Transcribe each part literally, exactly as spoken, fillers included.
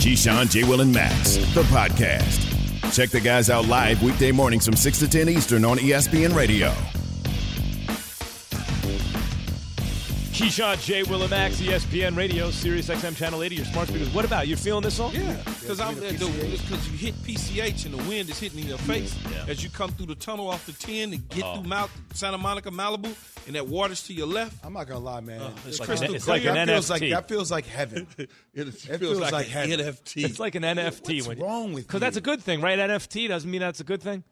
Keyshawn, J. Will, and Max, the podcast. Check the guys out live weekday mornings from six to ten Eastern on E S P N Radio. Keyshawn, J. Will, and Max, E S P N Radio, Sirius X M Channel eighty, your smart speakers. What about you? Feeling this song? Yeah, because I'm because you hit P C H and the wind is hitting in your face yeah. as you come through the tunnel off the ten and get Oh. through Mount Santa Monica, Malibu, and that water's to your left. I'm not gonna lie, man. Uh, it's it's like crystal an- it's clear. like an that feels N F T. like that feels like heaven. it, It feels, feels like, like an heaven. N F T. It's like an N F T. What's when wrong with Because you? that's a good thing, right? N F T doesn't mean that's a good thing.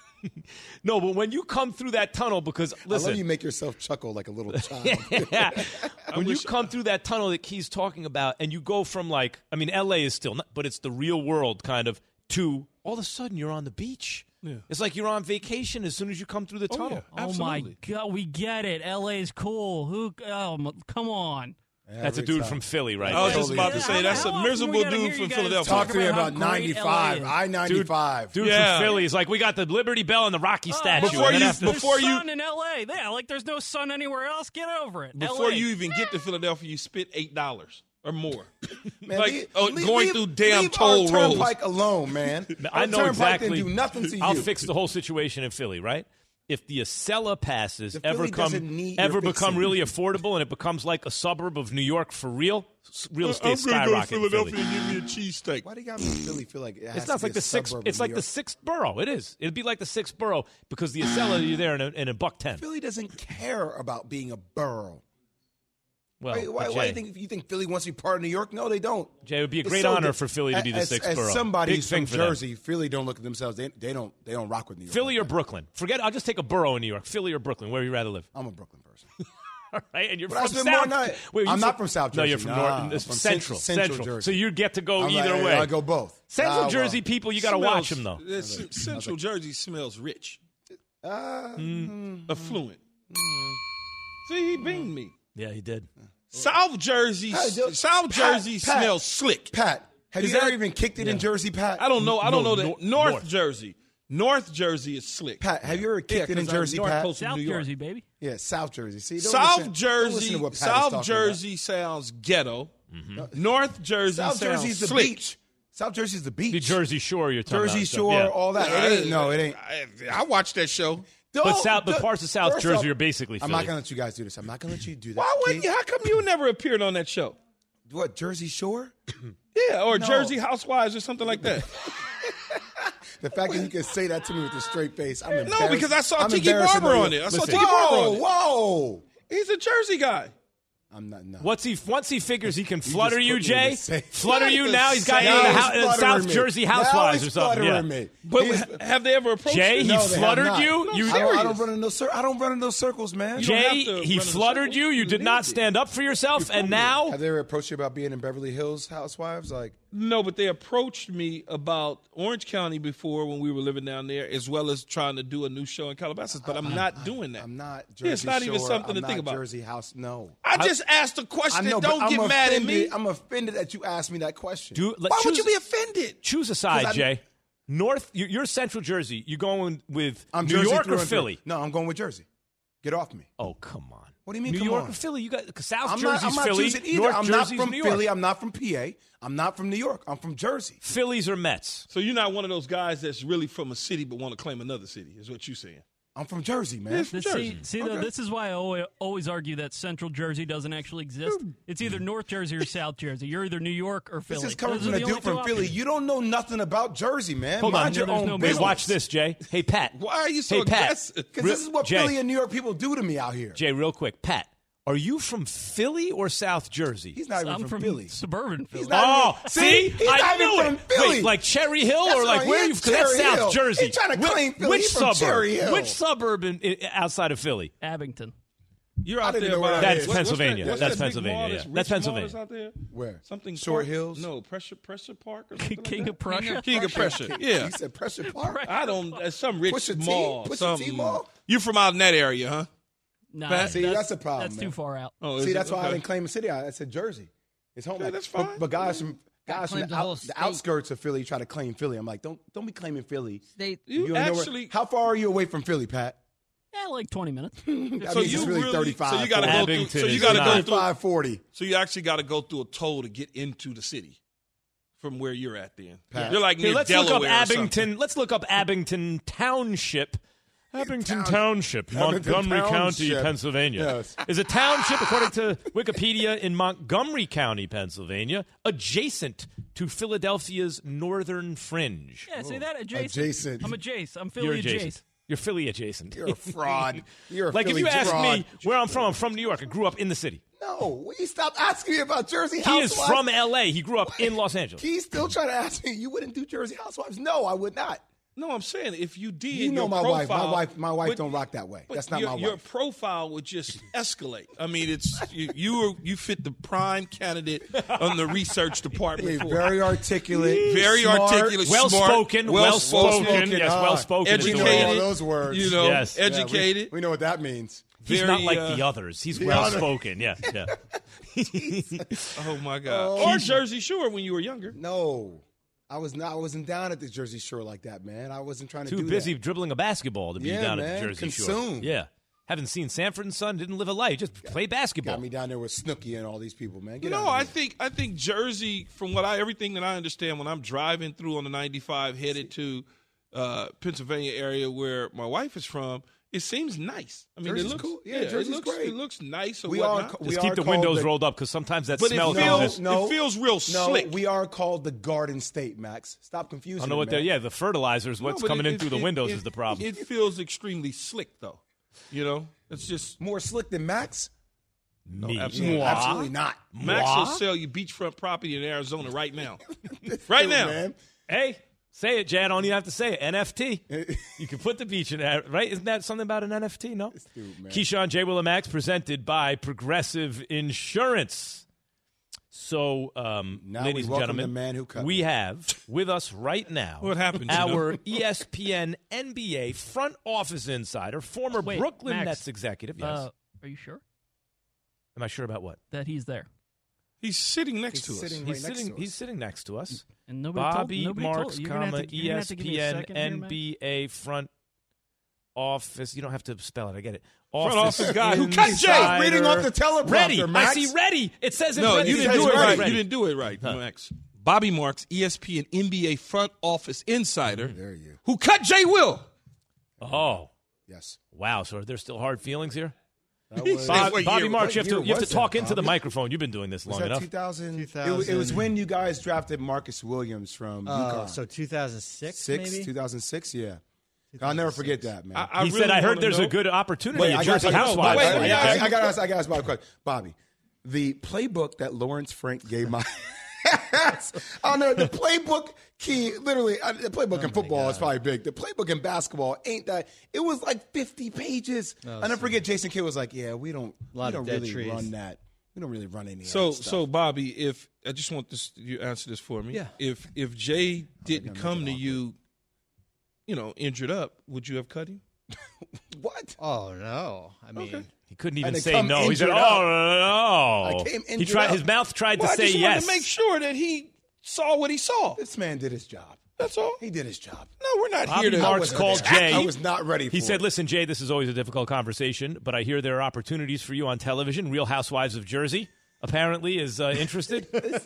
No, but when you come through that tunnel, because I listen, love you make yourself chuckle like a little child. yeah. when you wish- come through that tunnel that Key's talking about, and you go from like, I mean, L A is still, not, but it's the real world kind of, to all of a sudden you're on the beach. Yeah. It's like you're on vacation as soon as you come through the Oh, tunnel. yeah. Oh my Absolutely. God, we get it. L A's cool. Who? Oh, m- come on. That's a Every dude time. from Philly, right? I was there. just about to Yeah, say how that's the a hell miserable we gotta dude hear from you guys Philadelphia. Talk to me Talk about about how great ninety-five, L A is. I ninety-five. Dude Yeah. from Philly is like, we got the Liberty Bell and the Rocky statue. Before and then you- after- There's before you- sun in L A. Yeah, like there's no sun anywhere else. Get over it. Before L A. you even get to Philadelphia, you spit eight dollars or more. Man, like leave- oh, leave- going leave- through damn leave toll our roads. Turnpike alone, man. I Our know turnpike exactly. Didn't do nothing to you. I'll fix the whole situation in Philly, right? If the Acela passes The ever Philly come doesn't need ever your become fixing. really affordable and it becomes like a suburb of New York for real, s- real estate I'm gonna go to skyrocket. in Philadelphia Philly. and give me a cheesesteak. Why do you got me in Philly feel like it has It's to not be like a the sixth. suburb It's of like New the York? sixth borough. It is. It'd be like the sixth borough because the Acela you're there in a, in a buck ten. Philly doesn't care about being a borough. Well, Why, why, Jay, why do you think you think Philly wants to be part of New York? No, they don't. Jay, it would be a It's great so honor good. for Philly to be the As- sixth as borough. somebody Big who's thing from for them. Jersey, Philly don't look at themselves. They, they don't. They don't rock with New York. Philly or Brooklyn? Forget. I'll just take a borough in New York. Philly or Brooklyn? Where would you rather live? I'm a Brooklyn person. All right, and you're But I from spend South. more night- Wait, I'm you not from South No, Jersey. you're from Nah, North. I'm it's from Central. Central- Central Jersey. So you get to go I'm either like, way. I go both. Central Ah, well. Jersey people, you got to watch them though. This Central Jersey smells rich, Uh, affluent. See, he beamed me. Yeah, he did. South Jersey, Hey, dude, South Pat, Jersey Pat. smells slick. Pat, have Is you ever that- even kicked it in Jersey, Pat? I don't know. I don't No, know that nor- North, north. Jersey. North Jersey is slick. Pat, have you ever Yeah, kicked it in 'cause I'm Jersey, North Pat? Coast of South New York. Jersey, baby. Yeah, South Jersey. See, don't South listen- don't listen Jersey, to what Pat is South talking Jersey sounds ghetto. North Jersey About. South sounds Jersey's the slick. beach. South Jersey's the beach. The Jersey Shore, you're talking Jersey about. Shore, Yeah. all that. It ain't. No, it ain't. I, I watched that show. But Don't- South, but don't- parts of South first Jersey off, are basically I'm Philly. not gonna let you guys do this. I'm not gonna let you do that. Why wouldn't kid. you? How come you never appeared on that show? What, Jersey Shore? Yeah, or No. Jersey Housewives or something like that. The fact that you can say that to me with a straight face, I'm embarrassed. No, because I saw I'm Tiki embarrassed Barber about on you. it. I saw Listen. Tiki Barber Whoa, on it. whoa! He's a Jersey guy. I'm not. No. Once he once he figures he can flutter just you, put me in Jay, the same- flutter Not you the now. He's got you same. in the Now hou- he's uh, South fluttering me. Jersey Now Housewives he's or something. Yeah. fluttering me. But He's- have they ever approached Jay, you? he No, they have fluttered not. you. No, you I don't, I serious. don't run in those. Cir- I don't run in those circles, man. You don't Jay, have to he run in the fluttered circle. you. You did not stand up for yourself, and now Have they ever approached you about being in Beverly Hills Housewives? Like, No, but they approached me about Orange County before when we were living down there, as well as trying to do a new show in Calabasas. But I'm not doing that. I'm not. Jersey Yeah, it's not even Shore, something I'm to think not about. Jersey House. No. I just asked a I question. know, Don't but get I'm mad at offended. me. I'm offended that you asked me that question. Do- let- Why would choose- you be offended? choose a side, 'Cause I- Jay. North, you- you're Central Jersey. You going with I'm New Jersey York through or and through. Philly? No, I'm going with Jersey. Get off me. Oh, come on. What do you mean, New come York on? or Philly? You got South I'm not, Jersey's I'm not Philly. choosing either. North I'm Jersey's not from New York. Philly. I'm not from P A. I'm not from New York. I'm from Jersey. Phillies or Mets? So you're not one of those guys that's really from a city but want to claim another city, is what you're saying. I'm from Jersey, man. Yes. This, Jersey. see, see though, Okay. this is why I always, always argue that Central Jersey doesn't actually exist. It's either North Jersey or South Jersey. You're either New York or Philly. This is coming Those from are a the dude only two from Philly. options. You don't know nothing about Jersey, man. Hold Mind on. your There's own no Wait, business. watch this, Jay. Hey, Pat. Why are you so Hey, Pat. aggressive? Because Real- this is what Jay. Philly and New York people do to me out here. Jay, real quick. Pat, are you from Philly or South Jersey? He's not even I'm from, from Philly. suburban Philly. He's not Oh, even, see? He's I not knew even it. from Philly. Wait, like Cherry Hill That's or like right, where are he you? is Because that's Cherry South Hill. Jersey. He's trying to Wh- claim Philly. Which He's from suburb? Cherry Hill. Which suburb in, in, outside of Philly? Abington. You're I out didn't there know where by that That's is. what's- what's Pennsylvania. that- what's That's that big Pennsylvania, mall yeah. that's That's rich mall Pennsylvania. that's out there? Where? Something Short Park? Hills? No, Pressure Pressure Park or something King like of that? Prussia. King of Pressure. Yeah. He said Pressure Park. I don't. That's some rich Pusha T? mall. Pusha some, T mall? You from out in that area, huh? Nah, Pat? See, that's the problem, That's man. too far out. Oh, is See, it? that's why I Okay. didn't claim a city. I I said Jersey. It's home. Okay, like- that's but- fine. But guys from guys from claims the, the whole out, the state. outskirts of Philly try to claim Philly. I'm like, don't don't be claiming Philly. They, You, don't know where- actually. how far are you away from Philly, Pat? Yeah, like twenty minutes. That so means you it's really, really. thirty-five. So you got to go Abington through. So you is got to not. go through. thirty-five, forty. So you actually got to go through a toll to get into the city. from where you're at. Then Pat. you're like Here, near let's Delaware look up or something. Abington. Let's look up Abington Township. Abington Town- Township, Abington Montgomery County, Township. Pennsylvania. Yes. Is a township, according to Wikipedia, in Montgomery County, Pennsylvania, adjacent to Philadelphia's northern fringe. Yeah, say that adjacent. Adjacent. I'm adjacent. I'm You're Philly adjacent. adjacent. You're Philly adjacent. You're a fraud. You're a like Philly if you ask fraud. me where I'm from, I'm from New York. I grew up in the city. No, will you stop asking me about Jersey He Housewives? is from L A. He grew up in Los Angeles. He's still trying to ask me, you wouldn't do Jersey Housewives? No, I would not. No, I'm saying if you did, You know your my wife. My profile- wife. My wife but- don't rock that way. but That's not your, my wife. Your profile would just escalate. I mean, it's you. You, were, you fit the prime candidate on the research department. Yeah, for very articulate, very smart, articulate, Well smart, spoken, well spoken. well-spoken, Yes, uh, well spoken. We know educated. all those words. You know, Yes. Yeah, we- educated. we, know what that means. He's very, not like uh, the others. He's the well other- spoken. Yeah, yeah. Oh my God! Oh. or Jersey Shore when you were younger. No, I was not. I wasn't down at the Jersey Shore like that, man. I wasn't trying to Too do busy that. dribbling a basketball to be Yeah, down at man. the Jersey Shore. Consumed. Yeah. Haven't seen Sanford and Son, didn't live a life, just play basketball. Got me down there with Snooki and all these people, man. Get out No, of I here. think I think Jersey, from what I everything that I understand, when I'm driving through on the ninety-five headed to uh, Pennsylvania area where my wife is from, it seems nice. I mean, Jersey's it looks cool. Yeah, it Jersey's looks, great. It looks nice. Or We whatnot. are. We Just are keep the called windows the- rolled up because sometimes that But it smell feels- comes in. No, It feels real no, slick. we are called the Garden State, Max. Stop confusing. I don't know it, what they're, man. yeah, the fertilizers, No, what's but coming it- in it- through the it- windows it- is the problem. It feels extremely slick, though. You know, it's just More slick than Max? Me. absolutely. Moi? Absolutely not. Max Moi? will sell you beachfront property in Arizona right now, right now. man. Hey, say it, Jan. I don't even have to say it. N F T. You can put the beach in there, right? Isn't that something about an N F T? No? dude, man. Keyshawn, J. Will, and Max, presented by Progressive Insurance. So, um, Now ladies we and welcome gentlemen, the man who cut we me. have with us right now What happened, you our know? E S P N N B A front office insider, former Wait, Brooklyn Max, Nets executive. Yes. Uh, are you sure Am I sure about what? that he's there? He's sitting next He's to us. sitting He's right next sitting. to he's us. sitting next to us. And nobody Bobby told, nobody Marks, told, you're gonna have comma to, you're gonna have to give me a ESPN second here, Max. N B A front office. You don't have to spell it. I get it. Front office guy who cut Jay. insider. Reading off the teleprompter, Ready. Max. I see ready. It says it's No, ready. you It didn't says do it ready. right. Ready. You didn't do it right, Max. Bobby Marks, E S P N N B A front office insider, There you. who cut Jay Will. Oh, Yes. wow. So are there still hard feelings here? That was, Bob, What Bobby year- Marks, you what have to, year you have to was that, talk into the Bobby? microphone. You've been doing this was long that enough. two thousand? It, was- it two thousand. was when you guys drafted Marcus Williams from Uh, UConn. so two thousand six, Six, maybe? two thousand six, yeah. I'll never forget that, man. I, I He really said, I heard wanna there's know- a good opportunity Wait, at I got Jersey to Housewives. wait, for wait, you, I- Jay. I, I got to ask. I got to ask Bobby a question. Bobby, the playbook that Lawrence Frank gave my. I don't know the playbook. Key, literally, uh, the playbook in football is probably big. The playbook in basketball ain't that. It was like fifty pages. I never forget. Jason Kidd was like, "Yeah, we don't, A lot we of don't dead really trees. run that. We don't really run any." So, of that stuff. so Bobby, if I just want this, you answer this for me. Yeah. If if Jay didn't come to you, you know, injured up, would you have cut him? what? Oh, no. I mean, Okay. He couldn't even And they say come no. He said, injured "Oh up. no!" I came He injured tried. up. His mouth tried Well, to I say just yes. wanted to make sure that he saw what he saw. This man did his job. That's all. He did his job. No, we're not Bobby here to. Marks wasn't called there. Jay. I was not ready. For He said, it. "Listen, Jay, this is always a difficult conversation, but I hear there are opportunities for you on television. Real Housewives of Jersey apparently is uh, interested."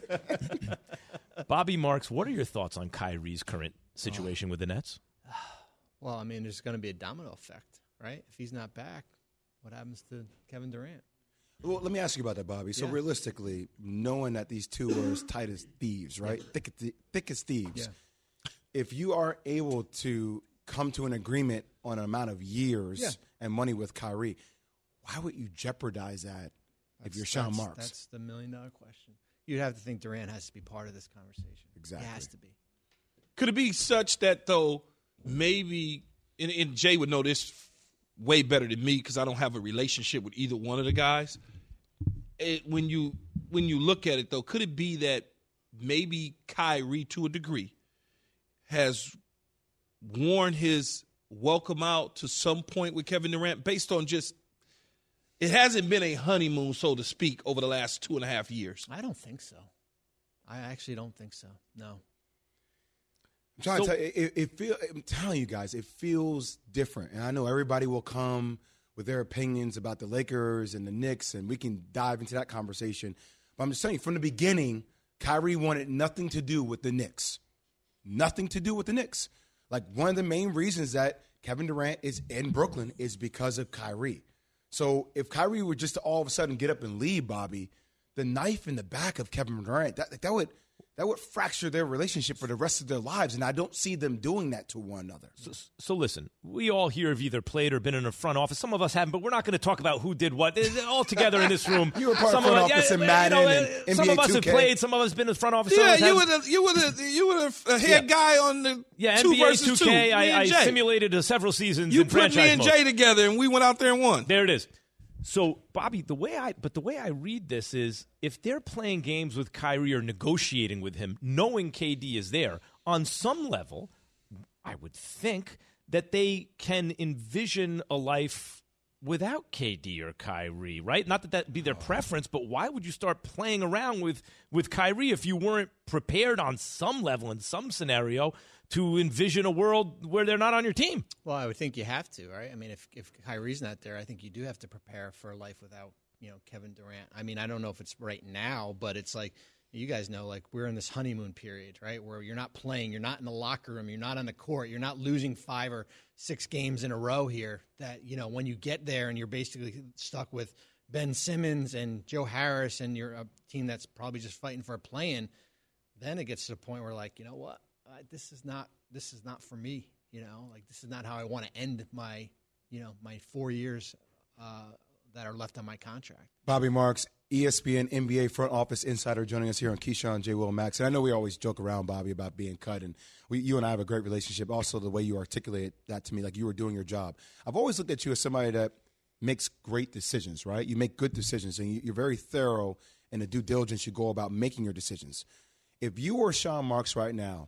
Bobby Marks, what are your thoughts on Kyrie's current situation with the Nets? well, I mean, there's going to be a domino effect, right? If he's not back, what happens to Kevin Durant? Well, let me ask you about that, Bobby. So Yeah. realistically, knowing that these two are as tight as thieves, right? Thick, as- thick as thieves. Yeah. If you are able to come to an agreement on an amount of years Yeah. and money with Kyrie, why would you jeopardize that if That's- you're Sean that's- Marks? That's the million dollar question. You'd have to think Durant has to be part of this conversation. Exactly. He has to be. Could it be such that though maybe and, and Jay would know this way better than me because I don't have a relationship with either one of the guys. It, when you when you look at it though, could it be that maybe Kyrie to a degree has worn his welcome out to some point with Kevin Durant based on just it hasn't been a honeymoon, so to speak, over the last two and a half years. I don't think so. I actually don't think so. No. I'm trying So- to tell you, it, it feel, I'm telling you guys, it feels different. And I know everybody will come with their opinions about the Lakers and the Knicks, and we can dive into that conversation. But I'm just telling you, from the beginning, Kyrie wanted nothing to do with the Knicks. Nothing to do with the Knicks. Like, one of the main reasons that Kevin Durant is in Brooklyn is because of Kyrie. So if Kyrie were just to all of a sudden get up and leave, Bobby, the knife in the back of Kevin Durant, that, that would that would fracture their relationship for the rest of their lives, and I don't see them doing that to one another. So, so listen, we all here have either played or been in a front office. Some of us haven't, but we're not going to talk about who did what. All together in this room. You were part some of front us, office yeah, in Madden you know, and Some N B A of us two K. have played. Some of us have been in the front office. Some Yeah, of us you haven't. were the you were the you were the head Yeah. guy on the Yeah, two N B A versus two K. two. I, Me and I Jay. simulated uh, several seasons You in put franchise me and mode. Jay together, and we went out there and won. There it is. So, Bobby, the way I but the way I read this is if they're playing games with Kyrie or negotiating with him, knowing K D is there, on some level, I would think that they can envision a life without K D or Kyrie, right? Not that that be their preference, but why would you start playing around with, with Kyrie if you weren't prepared on some level in some scenario to envision a world where they're not on your team? Well, I would think you have to, right? I mean, if if Kyrie's not there, I think you do have to prepare for a life without, you know, Kevin Durant. I mean, I don't know if it's right now, but it's like, you guys know, like, we're in this honeymoon period, right, where you're not playing, you're not in the locker room, you're not on the court, you're not losing five or six games in a row here. That, you know, when you get there and you're basically stuck with Ben Simmons and Joe Harris and you're a team that's probably just fighting for a play-in, then it gets to the point where, like, you know what? Uh, this is not this is not for me, you know, like this is not how I want to end my, you know, my four years uh, that are left on my contract. Bobby Marks, E S P N N B A front office insider, joining us here on Keyshawn, J. Will, Max. And I know we always joke around, Bobby, about being cut, and we, you and I have a great relationship. Also, the way you articulate that to me, like you were doing your job. I've always looked at you as somebody that makes great decisions, right? You make good decisions, and you, you're very thorough in the due diligence you go about making your decisions. If you were Sean Marks right now,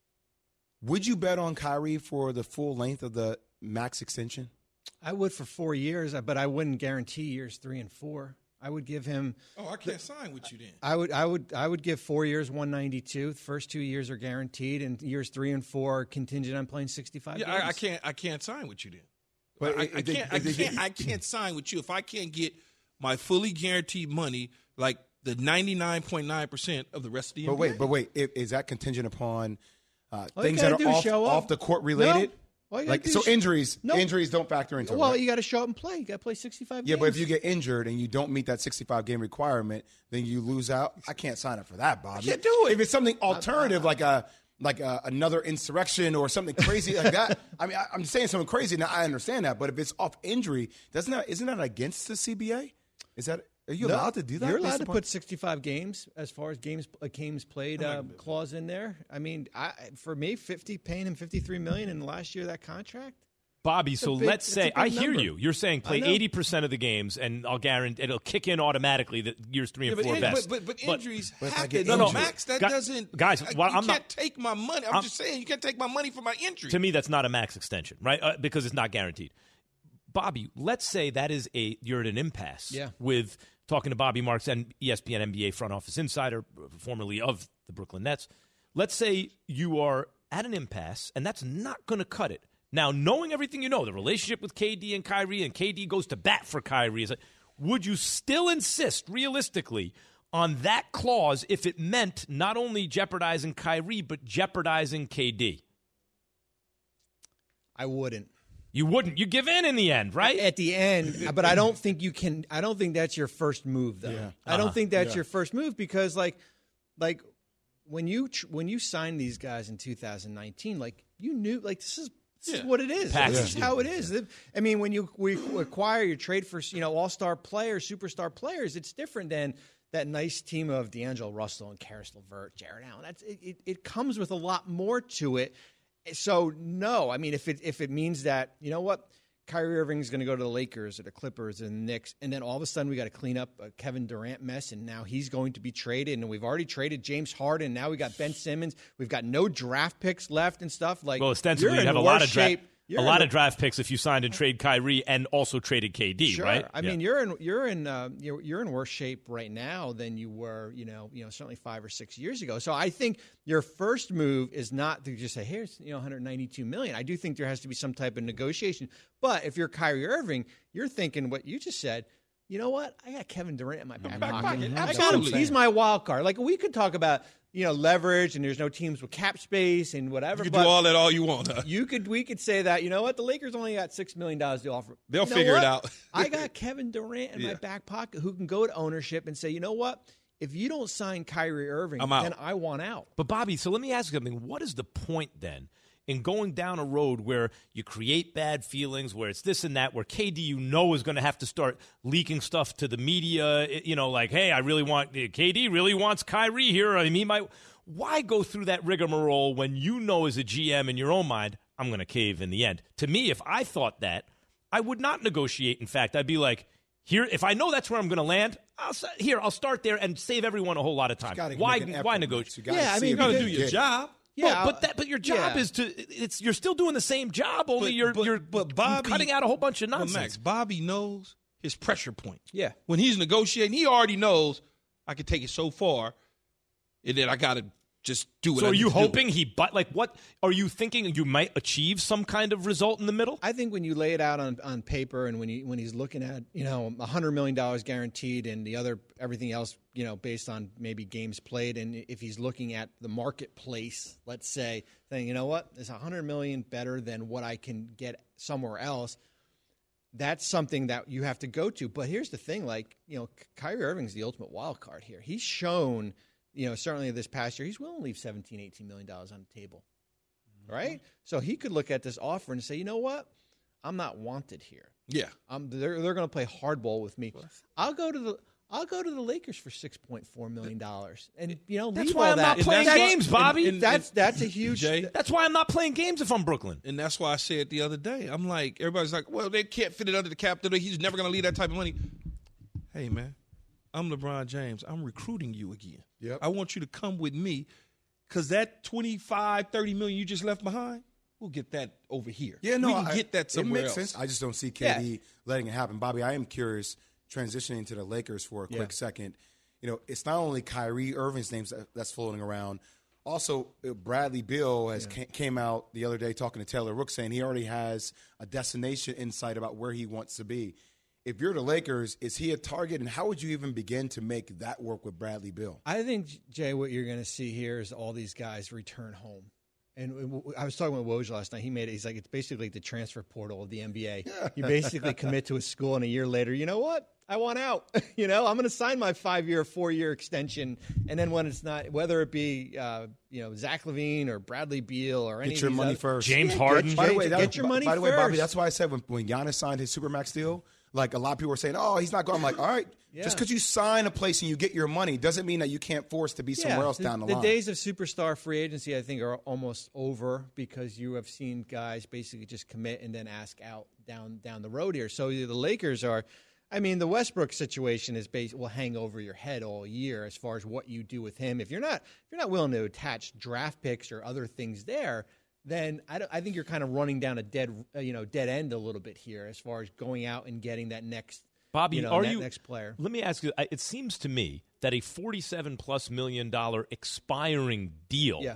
would you bet on Kyrie for the full length of the max extension? I would for four years, but I wouldn't guarantee years three and four. I would give him. Oh, I can't sign with you then. I would, I would, I would give four years, one ninety-two. The first two years are guaranteed, and years three and four are contingent on playing sixty-five Yeah, games. I, I can't. I can't sign with you then. But I, it- I it- can't. I it- it- can't. I can't sign with you if I can't get my fully guaranteed money, like the ninety-nine point nine percent of the rest of the But N B A. wait, but wait, is, is that contingent upon uh, All you things that gotta are do is off, show up. off the court related? No. All you gotta Like, do so is- injuries, No. injuries don't factor into well, it. Right? you got to show up and play. You got to play sixty-five Yeah, games. but if you get injured and you don't meet that sixty-five game requirement, then you lose out. I can't sign up for that, Bobby. can't do it. If it's something alternative, like a like a, another insurrection or something crazy like that. I mean, I, I'm saying something crazy now. I understand that, but if it's off injury, doesn't that isn't that against the C B A? Is that are you No, allowed to do that? You're based allowed to upon- put sixty-five games as far as games uh, games played uh, clause in there. I mean, I, for me, fifty paying him fifty-three million dollars in the last year of that contract. Bobby, so big- let's it's a say big I hear number. you. You're saying play I know. eighty percent of the games, and I'll guarantee it'll kick in automatically that years three Yeah, and but, four in- best. but, but, but injuries But if I happen. get No, no, injured- Max, that Gu- doesn't. guys, I- well, you I'm can't not- take my money. I'm, I'm- just saying, you can't take my money for my injury. To me, that's not a max extension, right? Uh, because it's not guaranteed. Bobby, let's say that is a you're at an impasse Yeah. with talking to Bobby Marks and E S P N N B A front office insider, formerly of the Brooklyn Nets. Let's say you are at an impasse, and that's not going to cut it. Now, knowing everything you know, the relationship with K D and Kyrie, and K D goes to bat for Kyrie, is like, would you still insist, realistically, on that clause if it meant not only jeopardizing Kyrie, but jeopardizing K D? I wouldn't. You wouldn't. You give in in the end, right? At the end, but I don't think you can. I don't think that's your first move, though. Yeah. I don't Uh-huh. think that's your first move because, like, like when you tr- when you signed these guys in two thousand nineteen, like you knew, like this is this is Yeah. what it is. Package. This is how it is. I mean, when you we acquire, you trade for you know all star players, superstar players. It's different than that nice team of D'Angelo Russell and Karis LeVert, Jared Allen. That's it, it. It comes with a lot more to it. So no, I mean, if it if it means that, you know what, Kyrie Irving is going to go to the Lakers or the Clippers and the Knicks, and then all of a sudden we got to clean up a Kevin Durant mess, and now he's going to be traded, and we've already traded James Harden. Now we got Ben Simmons. We've got no draft picks left and stuff. Like, Well, ostensibly, you're you'd in have a worse lot of dra- shape. You're a in lot the- of draft picks if you signed and trade Kyrie and also traded K D, Sure. right? I Yeah. mean, you're in you're in uh, you're you're in worse shape right now than you were, you know, you know, certainly five or six years ago. So I think your first move is not to just say, here's you know, one hundred ninety-two million. I do think there has to be some type of negotiation. But if you're Kyrie Irving, you're thinking what you just said. you know what? I got Kevin Durant in my back, back pocket. pocket. I got him. Absolutely. He's my wild card. Like, we could talk about, you know, leverage and there's no teams with cap space and whatever. You can but do all that all you want. Huh? You could, we could say that, you know what? The Lakers only got six million dollars to offer. They'll You know figure it what? out. I got Kevin Durant in Yeah. my back pocket who can go to ownership and say, you know what? If you don't sign Kyrie Irving, I'm out. then I want out. But, Bobby, so let me ask you something. What is the point then in going down a road where you create bad feelings, where it's this and that, where K D, you know, is going to have to start leaking stuff to the media, you know, like, hey, I really want – K D really wants Kyrie here. I mean, he might – why go through that rigmarole when you know as a G M in your own mind, I'm going to cave in the end? To me, if I thought that, I would not negotiate. In fact, I'd be like, here, if I know that's where I'm going to land, I'll s- here I'll start there and save everyone a whole lot of time. Gotta Why? make an effort, Why Max. negotiate? You gotta Yeah, I see mean, if You got to you do can your get- job. Yeah, well, but that, but your job yeah. is to. It's you're still doing the same job. Only But- you're but- you're but Bobby- cutting out a whole bunch of But nonsense. Max, Bobby knows his pressure point. Yeah. When he's negotiating, he already knows I can take it so far, and then I got to just do what So I are need you to do. hoping he? But like, what are you thinking? You might achieve some kind of result in the middle. I think when you lay it out on, on paper and when you when he's looking at, you know, a hundred million dollars guaranteed and the other everything else, you know, based on maybe games played, and if he's looking at the marketplace, let's say, saying, you know what, is a hundred million better than what I can get somewhere else? That's something that you have to go to. But here's the thing, like, you know, Kyrie Irving's the ultimate wild card here. He's shown, you know, certainly this past year, he's willing to leave seventeen, eighteen million dollars on the table. Right? So he could look at this offer and say, you know what? I'm not wanted here. Yeah. Um, they're they're going to play hardball with me. I'll go to the I'll go to the Lakers for six point four million dollars, and you know That's leave why all I'm that. not playing that's why- games, Bobby. and- and- That's that's a huge. Jay, That's why I'm not playing games if I'm Brooklyn. And that's why I said the other day, I'm like, everybody's like, well, they can't fit it under the cap. He's never going to leave that type of money. Hey, man, I'm LeBron James. I'm recruiting you again. Yep. I want you to come with me because that twenty-five, thirty million you just left behind, we'll get that over here. Yeah, no, we can I- get that somewhere It makes else. sense. I just don't see K D letting it happen. Bobby, I am curious, transitioning to the Lakers for a quick Yeah. second. You know, it's not only Kyrie Irving's names that, that's floating around. Also, uh, Bradley Beal has ca- came out the other day talking to Taylor Rooks saying he already has a destination insight about where he wants to be. If you're the Lakers, is he a target, and how would you even begin to make that work with Bradley Beal? I think, Jay, what you're going to see here is all these guys return home. And I was talking with Woj last night. He made it. He's like, it's basically the transfer portal of the N B A. You basically commit to a school, and a year later, you know what? I want out. you know, I'm going to sign my five-year, four-year extension, and then when it's not, whether it be uh, you know Zach LaVine or Bradley Beal or any Get of your these money other- first. James Yeah, Harden. Get, By the way, get that, your money by the way, first. Bobby, that's why I said when, when Giannis signed his Supermax deal, like a lot of people were saying, oh, he's not going. I'm like, all right, Yeah. just because you sign a place and you get your money doesn't mean that you can't force to be somewhere else the, down the, the line. days of superstar free agency, I think, are almost over because you have seen guys basically just commit and then ask out down down the road here. So the Lakers are, I mean, the Westbrook situation is bas- will hang over your head all year as far as what you do with him. If you're not if you're not willing to attach draft picks or other things there, then I, don't, I think you're kind of running down a dead uh, you know dead end a little bit here as far as going out and getting that next. Bobby, you know, are that you next player? Let me ask you. I- It seems to me that a forty-seven plus million dollar expiring deal. Yeah.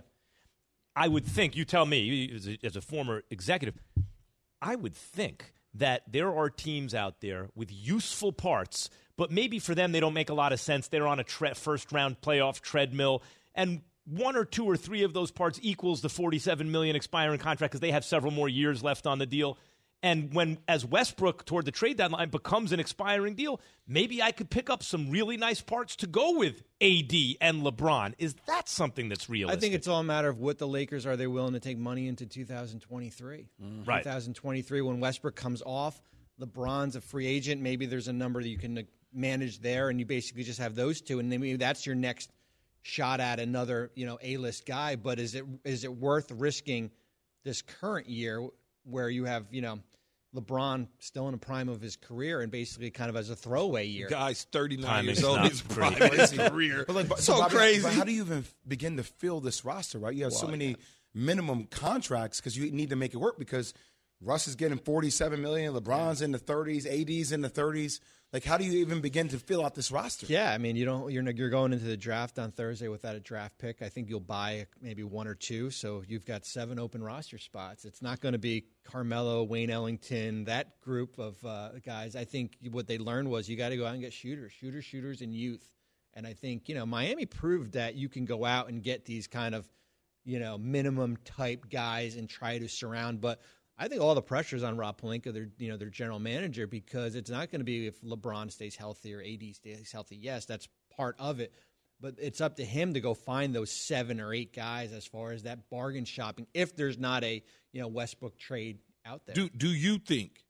I would think. You tell me, as a, as a former executive, I would think that there are teams out there with useful parts, but maybe for them they don't make a lot of sense. They're on a tre- first round playoff treadmill, and one or two or three of those parts equals the forty-seven million expiring contract because they have several more years left on the deal. And when, as Westbrook toward the trade deadline becomes an expiring deal, maybe I could pick up some really nice parts to go with A D and LeBron. Is that something that's realistic? I think it's all a matter of what the Lakers are they willing to take money into two thousand twenty-three. Mm-hmm. Right. two thousand twenty-three, when Westbrook comes off, LeBron's a free agent. Maybe there's a number that you can uh, manage there, and you basically just have those two, and then maybe that's your next shot at another, you know, A-list guy. But is it is it worth risking this current year where you have, you know, LeBron still in the prime of his career and basically kind of as a throwaway year? Guy's thirty-nine Timing's years old. not His pretty prime of his career. But like, but- so Bobby, crazy. But how do you even f- begin to fill this roster, right? You have so many minimum contracts because you need to make it work because Russ is getting forty-seven million dollars. LeBron's in the thirties. A D's in the thirties. Like, how do you even begin to fill out this roster? Yeah, I mean, you don't. You're you're going into the draft on Thursday without a draft pick. I think you'll buy maybe one or two, so you've got seven open roster spots. It's not going to be Carmelo, Wayne Ellington, that group of uh, guys. I think what they learned was you got to go out and get shooters, shooters, shooters, and youth. And I think you know Miami proved that you can go out and get these kind of you know minimum type guys and try to surround, but. I think all the pressure is on Rob Pelinka, their you know their general manager, because it's not going to be if LeBron stays healthy or A D stays healthy. Yes, that's part of it, but it's up to him to go find those seven or eight guys as far as that bargain shopping. If there's not a you know Westbrook trade out there, do do you think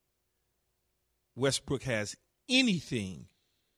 Westbrook has anything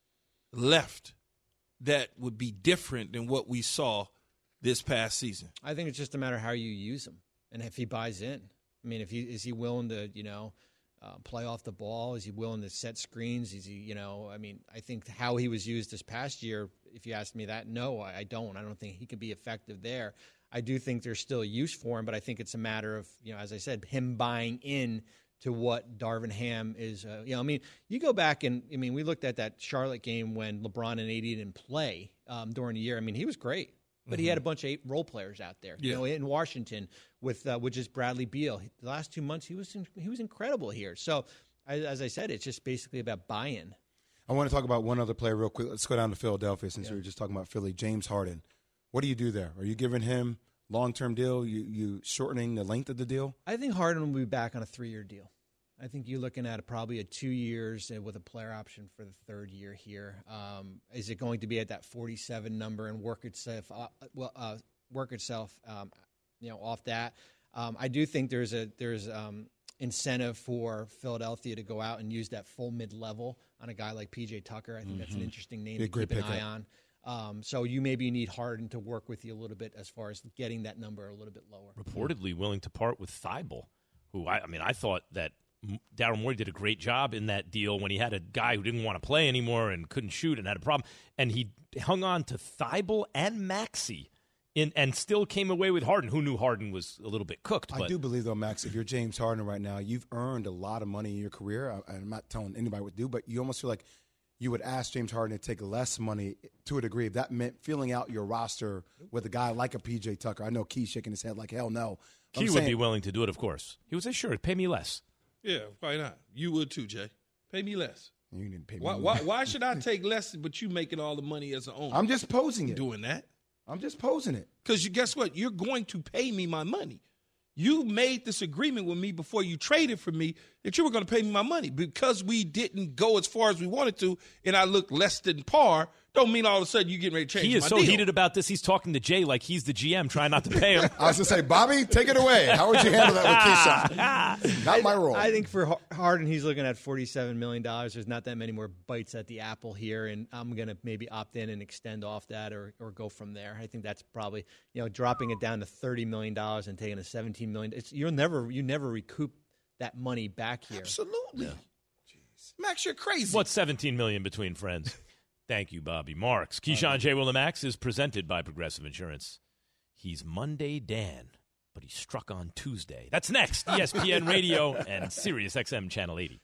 left that would be different than what we saw this past season? I think it's just a matter of how you use him and if he buys in. I mean, if he is he willing to, you know, uh, play off the ball? Is he willing to set screens? Is he, you know, I mean, I think how he was used this past year, if you asked me that, no, I, I don't. I don't think he can be effective there. I do think there's still use for him, but I think it's a matter of, you know, as I said, him buying in to what Darvin Ham is. Uh, you know, I mean, you go back and, I mean, we looked at that Charlotte game when LeBron and A D didn't play um, during the year. I mean, he was great. But mm-hmm. he had a bunch of eight role players out there. Yeah. You know, in Washington with uh, which is Bradley Beal. The last two months he was in, he was incredible here. So I, as I said, it's just basically about buy-in. I want to talk about one other player real quick. Let's go down to Philadelphia since yeah. we were just talking about Philly. James Harden. What do you do there? Are you giving him long-term deal? You you shortening the length of the deal? I think Harden will be back on a three-year deal. I think you're looking at probably a two years with a player option for the third year here. Um, is it going to be at that forty-seven number and work itself uh, well uh, work itself um, you know off that? Um, I do think there's a there's um, incentive for Philadelphia to go out and use that full mid level on a guy like P J Tucker. I think mm-hmm. that's an interesting name Big, to keep an eye on. Um, so you maybe need Harden to work with you a little bit as far as getting that number a little bit lower. Reportedly willing to part with Thibault, who I, I mean I thought that. Daryl Morey did a great job in that deal when he had a guy who didn't want to play anymore and couldn't shoot and had a problem. And he hung on to Thibault and Maxey in, and still came away with Harden, who knew Harden was a little bit cooked. I but. do believe, though, Max, if you're James Harden right now, you've earned a lot of money in your career. I, I'm not telling anybody what to do, but you almost feel like you would ask James Harden to take less money to a degree. If that meant filling out your roster with a guy like a P J Tucker. I know Key's shaking his head like, hell no. Key would saying, be willing to do it, of course. He would say, sure, pay me less. Yeah, why not? You would too, Jay. Pay me less. You need to pay me why, more. why, why should I take less, but you making all the money as an owner? I'm just posing it. Doing that. I'm just posing it. Because you guess what? You're going to pay me my money. You made this agreement with me before you traded for me that you were going to pay me my money. Because we didn't go as far as we wanted to and I look less than par, don't mean all of a sudden you getting ready to change my deal. He is so heated about this, he's talking to Jay like he's the G M trying not to pay him. I was going to say, Bobby, take it away. How would you handle that with Keyshawn? Not my role. I think for Harden, he's looking at forty-seven million dollars. There's not that many more bites at the apple here, and I'm going to maybe opt in and extend off that or, or go from there. I think that's probably, you know, dropping it down to thirty million dollars and taking a seventeen million dollars. It's, you'll never, you never recoup that money back here. Absolutely. Yeah. Jeez. Max, you're crazy. What's seventeen million dollars between friends? Thank you, Bobby Marks. Keyshawn J. Willimax is presented by Progressive Insurance. He's Monday Dan, but he struck on Tuesday. That's next. E S P N Radio and Sirius X M Channel eighty.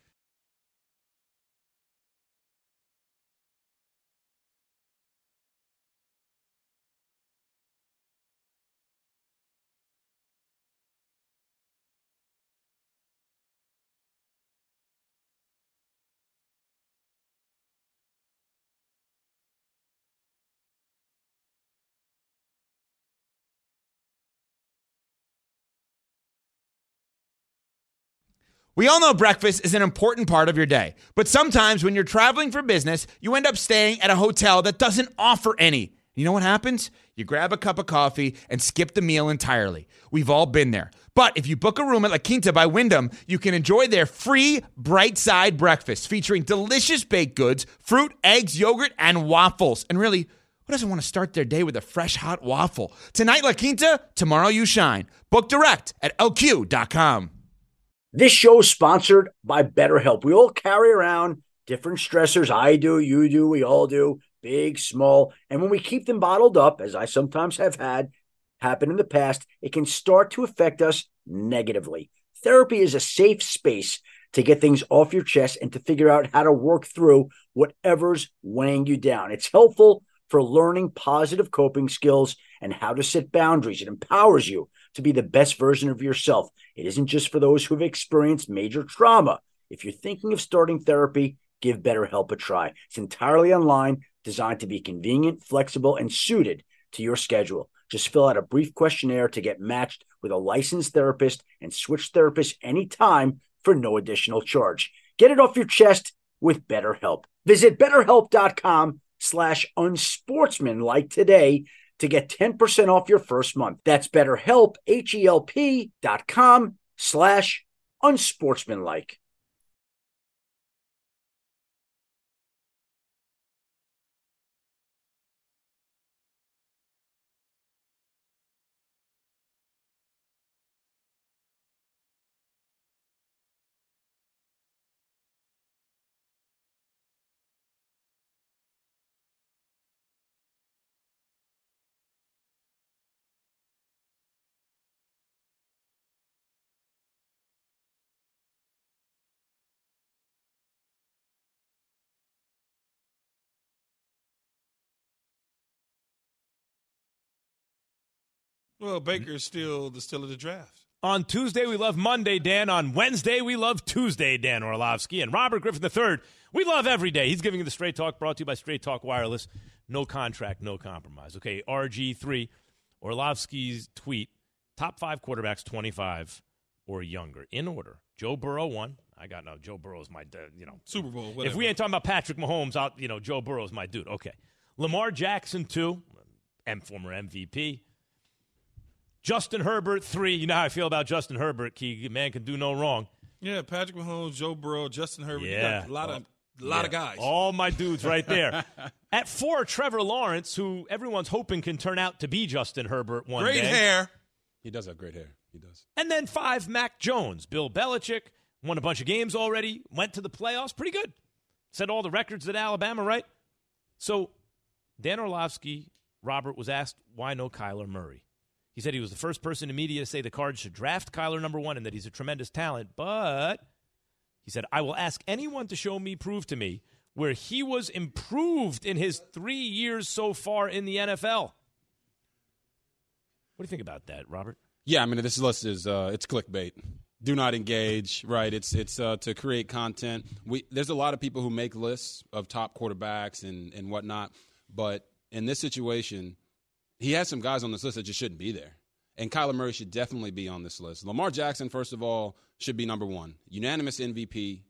We all know breakfast is an important part of your day, but sometimes when you're traveling for business, you end up staying at a hotel that doesn't offer any. You know what happens? You grab a cup of coffee and skip the meal entirely. We've all been there. But if you book a room at La Quinta by Wyndham, you can enjoy their free Bright Side breakfast featuring delicious baked goods, fruit, eggs, yogurt, and waffles. And really, who doesn't want to start their day with a fresh, hot waffle? Tonight, La Quinta, tomorrow you shine. Book direct at L Q dot com. This show is sponsored by BetterHelp. We all carry around different stressors. I do, you do, we all do, big, small. And when we keep them bottled up, as I sometimes have had happen in the past, it can start to affect us negatively. Therapy is a safe space to get things off your chest and to figure out how to work through whatever's weighing you down. It's helpful for learning positive coping skills and how to set boundaries. It empowers you to be the best version of yourself. It isn't just for those who've experienced major trauma. If you're thinking of starting therapy, give BetterHelp a try. It's entirely online, designed to be convenient, flexible, and suited to your schedule. Just fill out a brief questionnaire to get matched with a licensed therapist and switch therapists anytime for no additional charge. Get it off your chest with BetterHelp. Visit BetterHelp.com slash unsportsmanlike today to get ten percent off your first month. That's BetterHelp, H-E-L-P dot com slash unsportsmanlike. Well, Baker's still the still of the draft. On Tuesday, we love Monday, Dan. On Wednesday, we love Tuesday, Dan Orlovsky. And Robert Griffin the third, we love every day. He's giving you the Straight Talk, brought to you by Straight Talk Wireless. No contract, no compromise. Okay, R G three, Orlovsky's tweet, top five quarterbacks twenty-five or younger. In order, Joe Burrow, one. I got no, Joe Burrow's my, uh, you know. Super Bowl, whatever. If we ain't talking about Patrick Mahomes, out, you know, Joe Burrow's my dude. Okay. Lamar Jackson, two, and former M V P. Justin Herbert, three. You know how I feel about Justin Herbert. Key man can do no wrong. Yeah, Patrick Mahomes, Joe Burrow, Justin Herbert. Yeah. You got a lot of a yeah. lot of guys. All my dudes right there. At four, Trevor Lawrence, who everyone's hoping can turn out to be Justin Herbert one great day. Great hair. He does have great hair. He does. And then five, Mac Jones. Bill Belichick won a bunch of games already, went to the playoffs. Pretty good. Set all the records at Alabama, right? So Dan Orlovsky, Robert, was asked, why no Kyler Murray? He said he was the first person in media to say the Cards should draft Kyler number one and that he's a tremendous talent. But he said, I will ask anyone to show me, prove to me, where he was improved in his three years so far in the N F L. What do you think about that, Robert? Yeah, I mean, this list is uh, it's clickbait. Do not engage, right? It's it's uh, to create content. We There's a lot of people who make lists of top quarterbacks and, and whatnot, but in this situation, he has some guys on this list that just shouldn't be there. And Kyler Murray should definitely be on this list. Lamar Jackson, first of all, should be number one. Unanimous M V P.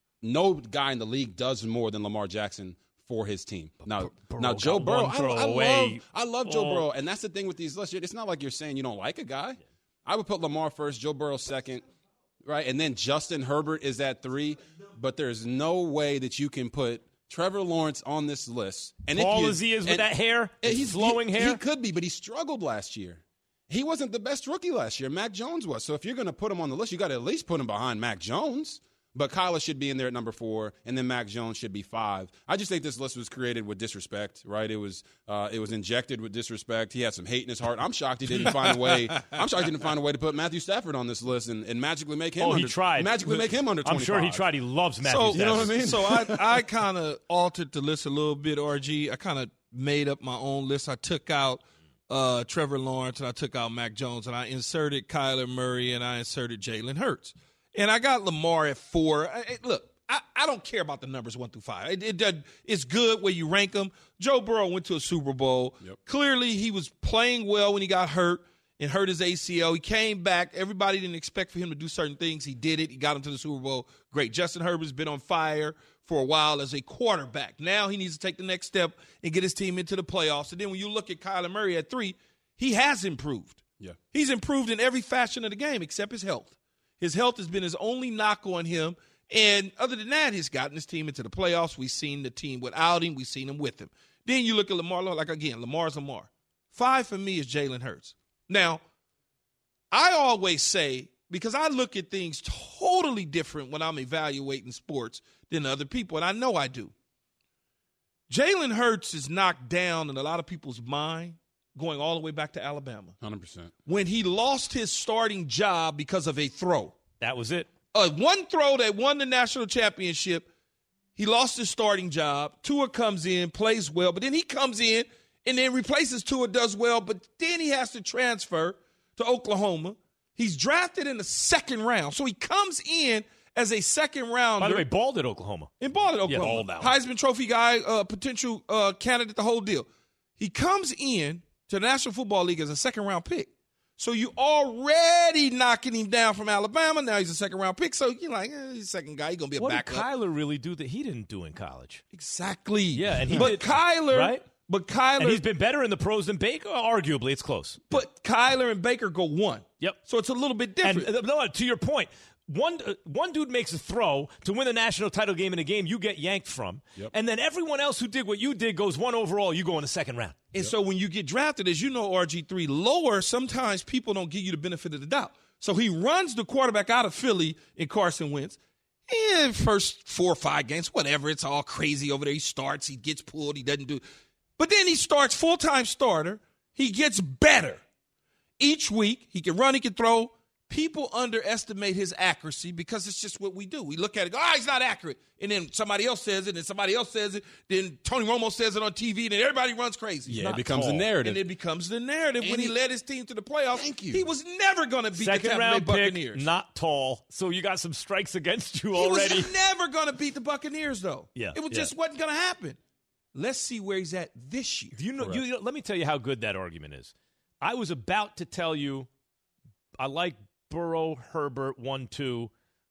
No guy in the league does more than Lamar Jackson for his team. Now, Burrow now Joe Burrow, I, I love, I love Joe oh. Burrow. And that's the thing with these lists. It's not like you're saying you don't like a guy. I would put Lamar first, Joe Burrow second, right? And then Justin Herbert is at three. But there's no way that you can put Trevor Lawrence on this list. And Tall if you, as he is with and, that hair, he's flowing he, hair. He could be, but he struggled last year. He wasn't the best rookie last year. Mac Jones was. So if you're going to put him on the list, you got to at least put him behind Mac Jones. But Kyler should be in there at number four, and then Mac Jones should be five. I just think this list was created with disrespect, right? It was uh, it was injected with disrespect. He had some hate in his heart. I'm shocked he didn't find a way. I'm shocked he didn't find a way to put Matthew Stafford on this list and, and magically make him. Oh, under, he tried. Magically make him under twenty-five. I'm sure he tried. He loves Matthew so, Stafford. You know what I mean? So I, I kind of altered the list a little bit, R G. I kind of made up my own list. I took out uh, Trevor Lawrence, and I took out Mac Jones, and I inserted Kyler Murray, and I inserted Jalen Hurts. And I got Lamar at four. I, look, I, I don't care about the numbers one through five. It, it, it's good where you rank them. Joe Burrow went to a Super Bowl. Yep. Clearly, he was playing well when he got hurt and hurt his A C L. He came back. Everybody didn't expect for him to do certain things. He did it. He got him to the Super Bowl. Great. Justin Herbert's been on fire for a while as a quarterback. Now he needs to take the next step and get his team into the playoffs. And then when you look at Kyler Murray at three, he has improved. Yeah. He's improved in every fashion of the game except his health. His health has been his only knock on him. And other than that, he's gotten his team into the playoffs. We've seen the team without him. We've seen him with him. Then you look at Lamar, like, again, Lamar's Lamar. Five for me is Jalen Hurts. Now, I always say, because I look at things totally different when I'm evaluating sports than other people, and I know I do. Jalen Hurts is knocked down in a lot of people's mind going all the way back to Alabama. one hundred percent. When he lost his starting job because of a throw. That was it. Uh, one throw that won the national championship. He lost his starting job. Tua comes in, plays well, but then he comes in and then replaces Tua, does well, but then he has to transfer to Oklahoma. He's drafted in the second round, so he comes in as a second rounder. By the way, balled at Oklahoma. And balled at Oklahoma. Yeah, balled out. Heisman Trophy guy, uh, potential uh, candidate, the whole deal. He comes in to the National Football League as a second round pick. So you already knocking him down from Alabama. Now he's a second round pick. So you're like, eh, he's a second guy. He's going to be a what backup. What did Kyler really do that he didn't do in college? Exactly. Yeah, and he but did, Kyler, right? But Kyler, and he's been better in the pros than Baker. Arguably, it's close. But Kyler and Baker go one. Yep. So it's a little bit different. And uh, no, to your point, one uh, one dude makes a throw to win the national title game in a game you get yanked from, yep. and then everyone else who did what you did goes one overall. You go in the second round. And yep. so when you get drafted, as you know, R G three, lower, sometimes people don't give you the benefit of the doubt. So he runs the quarterback out of Philly in Carson Wentz. And first four or five games, whatever, it's all crazy over there. He starts, he gets pulled, he doesn't do. But then he starts full-time starter. He gets better. Each week, he can run, he can throw. People underestimate his accuracy because it's just what we do. We look at it, go, oh, he's not accurate. And then somebody else says it, and somebody else says it. Then Tony Romo says it on T V, and then everybody runs crazy. Yeah, it becomes tall. a narrative. And it becomes the narrative. And when he, he led his team to the playoffs, thank you. He was never going to beat Second the Tampa round Bay pick, Buccaneers. Not tall. So you got some strikes against you he already. He was never going to beat the Buccaneers, though. Yeah, it was yeah. just wasn't going to happen. Let's see where he's at this year. You know, you, you know, let me tell you how good that argument is. I was about to tell you I like Burrow, Herbert, one, two.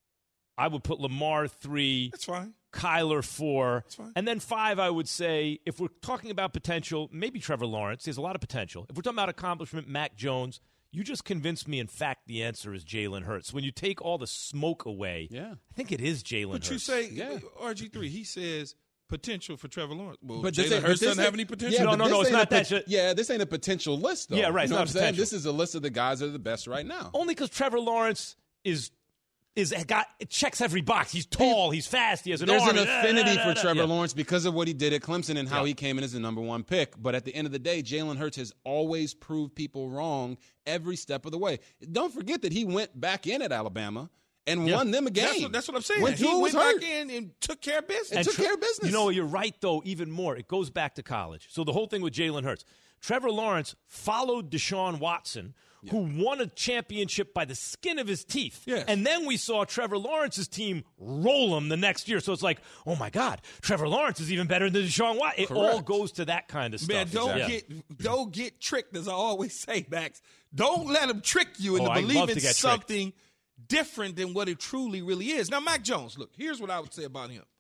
I would put Lamar, three. That's fine. Kyler, four. That's fine. And then five, I would say, if we're talking about potential, maybe Trevor Lawrence. There's a lot of potential. If we're talking about accomplishment, Mac Jones. You just convinced me, in fact, the answer is Jalen Hurts. When you take all the smoke away, yeah. I think it is Jalen Hurts. But you say, yeah. R G three, he says potential for Trevor Lawrence. Well, but Jalen Hurts doesn't have any potential. Yeah, no, no, no, it's not that. Pot- yeah, this ain't a potential list, though. Yeah, right. You know what I'm saying? Potential. This is a list of the guys that are the best right now. Only because Trevor Lawrence is is got it checks every box. He's tall. He's fast. He has an There's arm. an affinity da, da, da, for Trevor yeah. Lawrence because of what he did at Clemson and how yeah. he came in as the number one pick. But at the end of the day, Jalen Hurts has always proved people wrong every step of the way. Don't forget that he went back in at Alabama and yeah. won them a game. That's what, that's what I'm saying. When he Tua went was hurt. back in and took care of business. And took Tre- care of business. You know, you're right, though, even more. It goes back to college. So the whole thing with Jalen Hurts. Trevor Lawrence followed Deshaun Watson, yeah. who won a championship by the skin of his teeth. Yes. And then we saw Trevor Lawrence's team roll him the next year. So it's like, oh, my God, Trevor Lawrence is even better than Deshaun Watson. It Correct. all goes to that kind of stuff. Man, don't exactly. get don't get tricked, as I always say, Max. Don't let them trick you into oh, believing something tricked. different than what it truly really is. Now, Mac Jones, look, here's what I would say about him.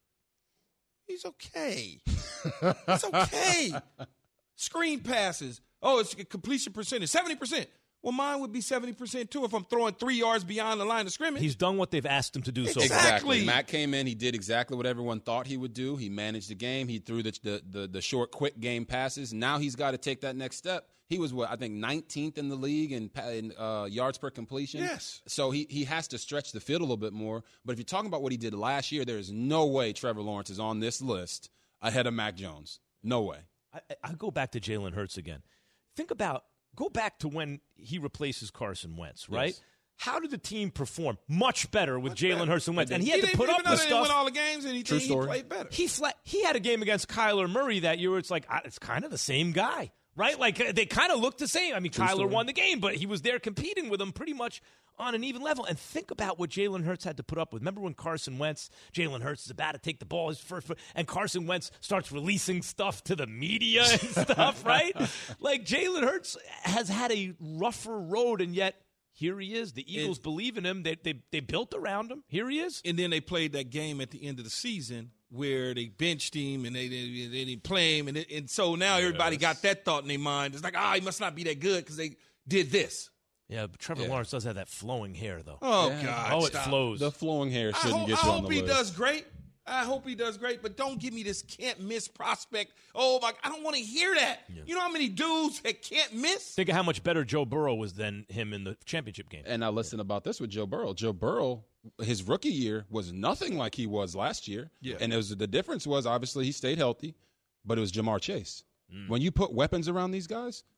He's okay. He's okay. Screen passes. Oh, it's a completion percentage, seventy percent. Well, mine would be seventy percent, too, if I'm throwing three yards beyond the line of scrimmage. He's done what they've asked him to do so far. Exactly. Matt came in. He did exactly what everyone thought he would do. He managed the game. He threw the the, the, the short, quick game passes. Now he's got to take that next step. He was, what, I think nineteenth in the league in, in uh, yards per completion. Yes. So he, he has to stretch the field a little bit more. But if you're talking about what he did last year, there is no way Trevor Lawrence is on this list ahead of Mac Jones. No way. I, I go back to Jalen Hurts again. Think about, go back to when he replaces Carson Wentz, right? Yes. How did the team perform? Much better with Jalen Hurts and Wentz. And he had he to put even up though with they didn't stuff. win all the games, and he, True he story. played better. He flat, he had a game against Kyler Murray that year where it's like, it's kind of the same guy, right? Like, they kind of looked the same. I mean, True Kyler story. won the game, but he was there competing with him pretty much on an even level. And think about what Jalen Hurts had to put up with. Remember when Carson Wentz, Jalen Hurts is about to take the ball, his first, and Carson Wentz starts releasing stuff to the media and stuff, right? Like, Jalen Hurts has had a rougher road, and yet here he is. The Eagles And, believe in him. They, they, they built around him. Here he is. And then they played that game at the end of the season where they benched him and they, they, they didn't play him. And, it, and so now yes. everybody got that thought in their mind. It's like, ah, oh, he must not be that good because they did this. Yeah, but Trevor Yeah. Lawrence does have that flowing hair, though. Oh, Yeah. God. Oh, it stop. flows. The flowing hair I shouldn't hope, get I you on hope the he list. does great. I hope he does great, but don't give me this can't miss prospect. Oh, my, I don't want to hear that. Yeah. You know how many dudes that can't miss? Think of how much better Joe Burrow was than him in the championship game. And now listen about this with Joe Burrow. Joe Burrow, his rookie year was nothing like he was last year. Yeah. And it was, the difference was obviously he stayed healthy, but it was Jamar Chase. Mm. When you put weapons around these guys,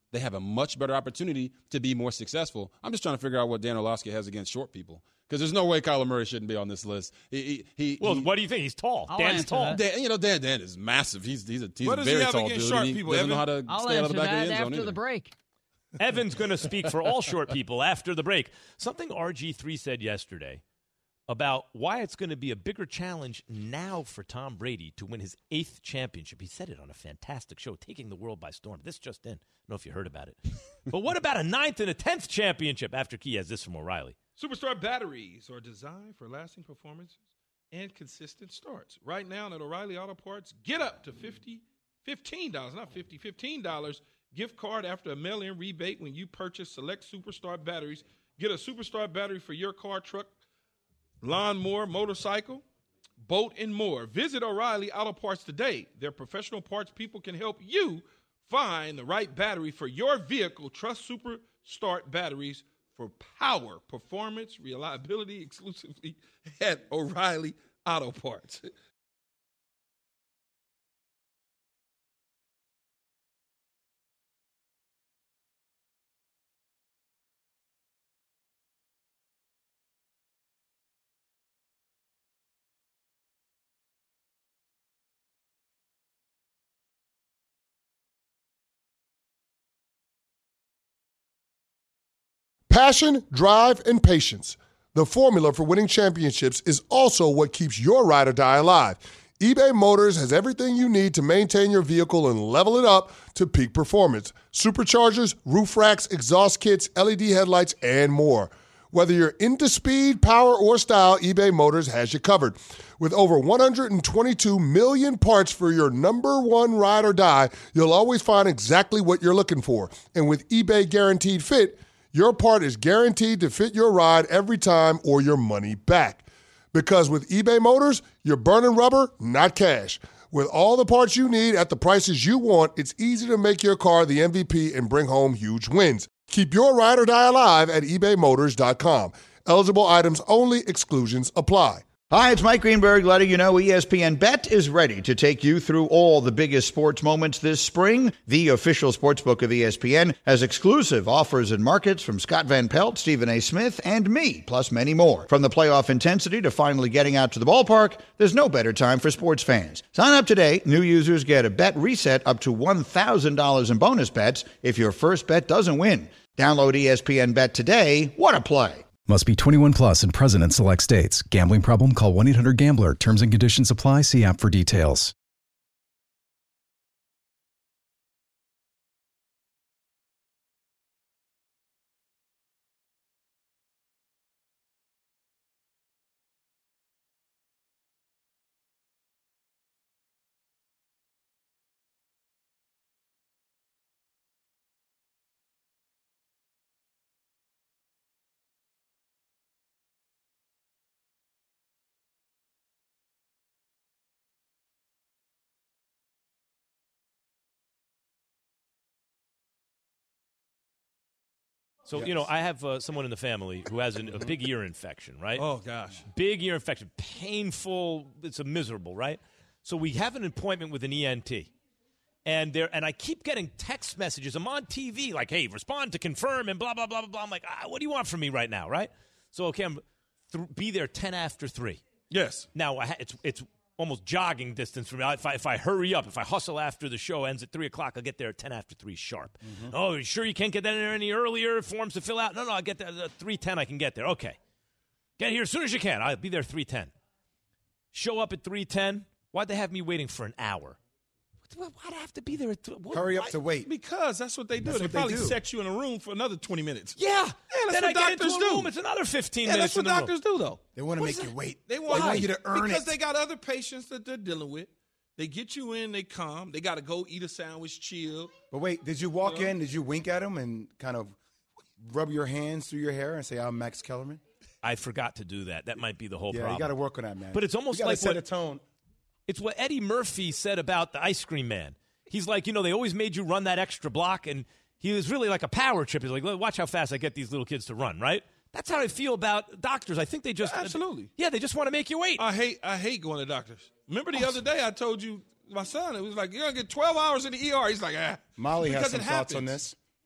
they have a much better opportunity to be more successful. I'm just trying to figure out what Dan Orlovsky has against short people. Because there's no way Kyler Murray shouldn't be on this list. He, he, he well, he, what do you think? He's tall. I'll Dan's answer tall. that. Dan, you know, Dan, Dan is massive. He's he's a, he's What a does he very have tall against dude. short and he people, doesn't know how Evan? to I'll stay out of answer the back that of the end zone after either. the break. Evan's going to speak for all short people after the break. Something R G three said yesterday about why it's going to be a bigger challenge now for Tom Brady to win his eighth championship. He said it on a fantastic show, Taking the World by Storm. This just in. I don't know if you heard about it. But what about a ninth and a tenth championship? After Key has this from O'Reilly. Superstar batteries are designed for lasting performances and consistent starts. Right now at O'Reilly Auto Parts, get up to fifty, fifteen dollars, not fifty, fifteen dollars gift card after a mail-in rebate when you purchase select Superstar batteries. Get a Superstar battery for your car, truck, lawnmower, motorcycle, boat, and more. Visit O'Reilly Auto Parts today. Their professional parts people can help you find the right battery for your vehicle. Trust Superstart batteries for power, performance, reliability exclusively at O'Reilly Auto Parts. Passion, drive, and patience. The formula for winning championships is also what keeps your ride or die alive. eBay Motors has everything you need to maintain your vehicle and level it up to peak performance. Superchargers, roof racks, exhaust kits, L E D headlights, and more. Whether you're into speed, power, or style, eBay Motors has you covered. With over one hundred twenty-two million parts for your number one ride or die, you'll always find exactly what you're looking for. And with eBay Guaranteed Fit, your part is guaranteed to fit your ride every time or your money back. Because with eBay Motors, you're burning rubber, not cash. With all the parts you need at the prices you want, it's easy to make your car the M V P and bring home huge wins. Keep your ride or die alive at ebay motors dot com. Eligible items only. Exclusions apply. Hi, it's Mike Greenberg letting you know E S P N Bet is ready to take you through all the biggest sports moments this spring. The official sportsbook of E S P N has exclusive offers and markets from Scott Van Pelt, Stephen A. Smith, and me, plus many more. From the playoff intensity to finally getting out to the ballpark, there's no better time for sports fans. Sign up today. New users get a bet reset up to one thousand dollars in bonus bets if your first bet doesn't win. Download E S P N Bet today. What a play. Must be twenty-one plus and present in select states. Gambling problem? Call one eight hundred gambler. Terms and conditions apply. See app for details. So, yes. you know, I have uh, someone in the family who has an, a big ear infection, right? Oh, gosh. Big ear infection. Painful. It's a miserable, right? So we have an appointment with an E N T. And there, and I keep getting text messages. I'm on T V like, hey, respond to confirm and blah, blah, blah, blah, blah. I'm like, ah, what do you want from me right now, right? So, okay, I'm th- be there ten after three. Yes. Now, I ha- it's it's almost jogging distance from me. If I, if I hurry up, if I hustle after the show ends at three o'clock, I'll get there at ten after three sharp. Mm-hmm. Oh, you sure you can't get that in there any earlier? Forms to fill out? No, no, I'll get there at three ten. I can get there. Okay. Get here as soon as you can. I'll be there at three ten. Show up at three ten. Why'd they have me waiting for an hour? Why'd I have to be there? At th- what, Hurry up why? to wait. Because that's what they do. That's they what they probably do. set you in a room for another twenty minutes. Yeah. Yeah, that's then what I get doctors into a do. room. It's another fifteen Yeah, minutes that's what in the doctors room. do, though. They want to What's make you that? wait. They want, they want you to earn because it. they got other patients that they're dealing with. They get you in, they come. They got to go eat a sandwich, chill. But wait, did you walk Yeah. in? Did you wink at them and kind of rub your hands through your hair and say, I'm Max Kellerman? I forgot to do that. That might be the whole Yeah, problem. you got to work on that, man. But it's almost you gotta like set what, a tone. It's what Eddie Murphy said about the ice cream man. He's like, you know, they always made you run that extra block, and he was really like a power trip. He's like, watch how fast I get these little kids to run, right? That's how I feel about doctors. I think they just Yeah, absolutely. yeah, they just want to make you wait. I hate I hate going to doctors. Remember the other day I told you my son, it was like, you're going to get twelve hours in the E R. He's like, ah. Molly has Because some it thoughts happens. on this.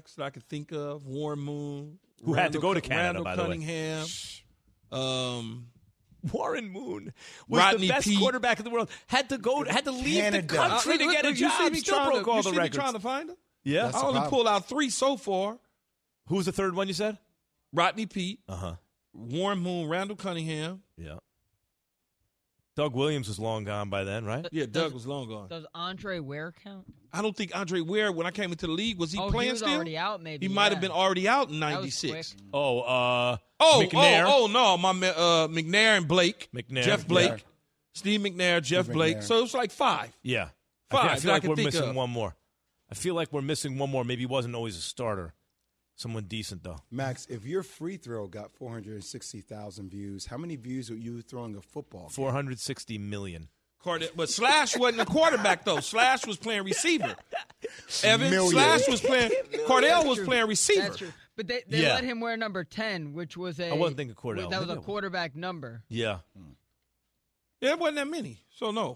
quarterbacks that I could think of. Warren Moon. Who had to Randall, go to Canada, Randall by the way. Cunningham. Um, Warren Moon was Rodney the best Peete. quarterback in the world. Had to go, had to leave Canada. the country Uh, to look, get a look, you see job. me Still trying broke to, all you the see me records. trying to find him? Yeah. That's I the only problem. pulled out three so far. Who was the third one you said? Rodney Peete, Uh huh. Warren Moon, Randall Cunningham. Yeah. Doug Williams was long gone by then, right? Yeah, Doug was long gone. Does Andre Ware count? I don't think Andre Ware, when I came into the league, was he oh, playing he was still? already out, maybe. He might have yeah. been already out in That was ninety-six. quick. Oh, uh, Oh, McNair. oh, oh, no, my ma- uh, McNair and Blake, McNair, Jeff Blake, yeah. Steve McNair, Jeff Steve Blake. McNair. So it was like five. Yeah. I Five feel, I that feel I like can we're think missing of. one more. I feel like we're missing one more. Maybe he wasn't always a starter. Someone decent, though. Max, if your free throw got four hundred sixty thousand views, how many views were you throwing a football? four hundred sixty million. Card- But Slash wasn't a quarterback, though. Slash was playing receiver. Evan, Million. Slash was playing – Cordell was true. playing receiver. That's true. But they, they Yeah. let him wear number ten, which was a. I wasn't thinking Cordell. That was Maybe a I- quarterback number. Yeah. Yeah, it wasn't that many. So, no.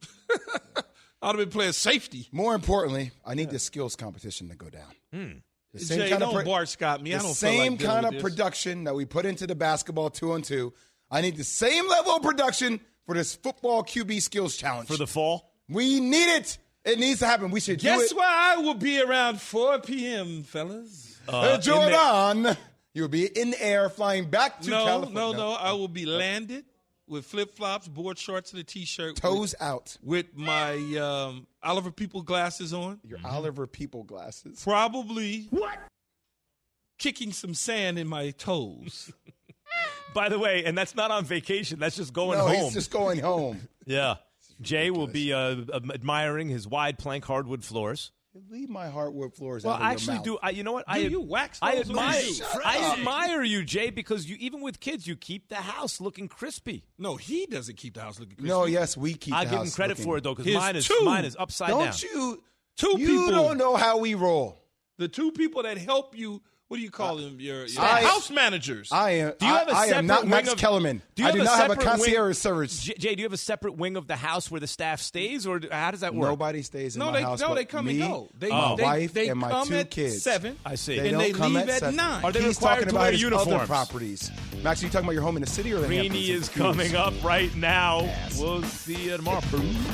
I'd have been playing safety. More importantly, I need the skills competition to go down. Hmm. The Jay, don't Bart Scott me. I the don't feel same like dealing kind with of this. production that we put into the basketball two on two. I need the same level of production for this football Q B skills challenge. For the fall? We need it. It needs to happen. We should do Guess it. where I will be around four p.m., fellas? Uh, Uh, in Jordan, you'll be in the air flying back to No, California. no, no. I will be landed with flip-flops, board shorts, and a T-shirt. Toes with, out. With my um, Oliver People glasses on. Your Oliver People glasses. Probably what? Kicking some sand in my toes. By the way, and that's not on vacation. That's just going no, home. he's just going home. Yeah. Jay will be uh, admiring his wide plank hardwood floors. Leave my hardwood floors Well, out of I your actually mouth. do. I, you know what? Do I you wax I those? admire. Shut I up. admire you, Jay, because you even with kids, you keep the house looking crispy. No, he doesn't keep the house looking crispy. No, yes, we keep I the give house him credit looking- for it though, because His mine is two. mine is upside Don't down. you? Two you people. don't know how we roll. The two people that help you, what do you call them? Your, your I- house managers. I am. Do you have a I, I am not separate Max wing of- Kellerman. Do you I do have a not have a separate wing- concierge service. J- Jay, do you have a separate wing of the house where the staff stays, or do- how does that work? Nobody stays in no, my they house. no, but they come me, and go. They, my they, wife, they and my come two at kids. seven. I see. They and don't they come leave at at seven. nine. Are they He's required talking to about wear his uniforms? other properties. Max, are you talking about your home in the city or the Hamptons? Greeny I'm is confused. coming up right now. We'll see you tomorrow.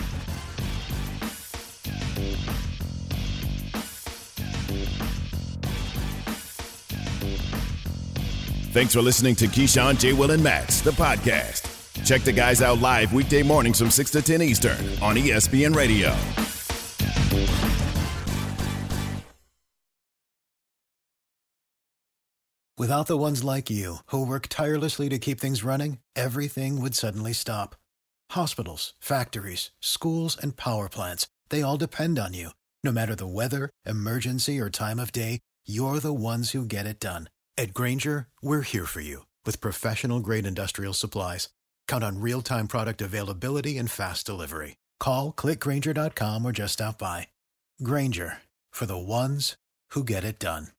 Thanks for listening to Keyshawn, J. Will, and Max, the podcast. Check the guys out live weekday mornings from six to ten Eastern on E S P N Radio. Without the ones like you, who work tirelessly to keep things running, everything would suddenly stop. Hospitals, factories, schools, and power plants, they all depend on you. No matter the weather, emergency, or time of day, you're the ones who get it done. At Grainger, we're here for you with professional-grade industrial supplies. Count on real-time product availability and fast delivery. Call, click Grainger dot com, or just stop by. Grainger, for the ones who get it done.